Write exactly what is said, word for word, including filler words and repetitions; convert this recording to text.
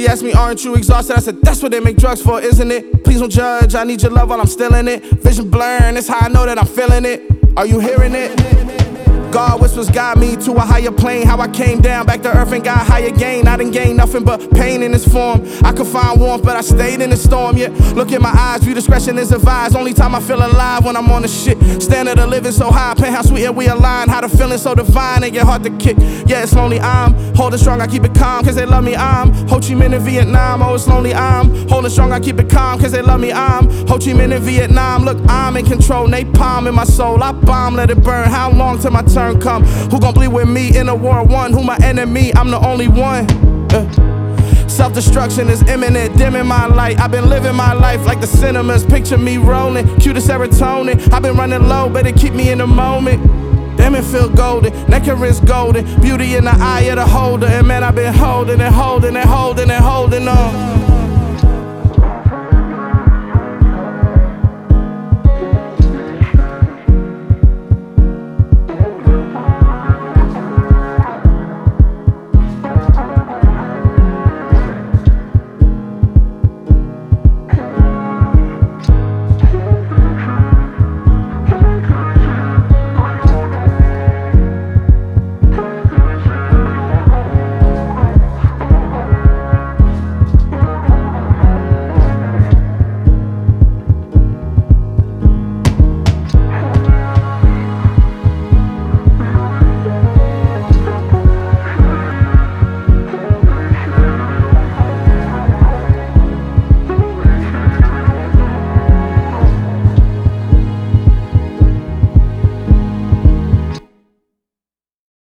She asked me, aren't you exhausted? I said, that's what they make drugs for, isn't it? Please don't judge, I need your love while I'm still in it. Vision blurring, that's how I know that I'm feeling it. Are you hearing it? God whispers guide me to a higher plane. How I came down back to earth and got higher gain. I didn't gain nothing but pain in this form. I could find warmth, but I stayed in the storm. Yeah, look in my eyes, view discretion is advised. Only time I feel alive when I'm on the shit. Standard of living so high, penthouse sweet and we align. How the feeling so divine and get hard to kick. Yeah, it's lonely, I'm holding strong, I keep it calm, cause they love me, I'm Ho Chi Minh in Vietnam. Oh, it's lonely, I'm holding strong, I keep it calm, cause they love me, I'm Ho Chi Minh in Vietnam. Look, I'm in control, napalm in my soul. I bomb, let it burn, how long till my turn come? Who gon' bleed with me in a war one? Who my enemy? I'm the only one. uh. Self-destruction is imminent, dimming my light. I've been living my life like the cinemas. Picture me rolling, cue the serotonin. I've been running low, better keep me in the moment. Damn, it feel golden, nectar is golden. Beauty in the eye of the holder. And man, I've been holding and holding and holding and holding on.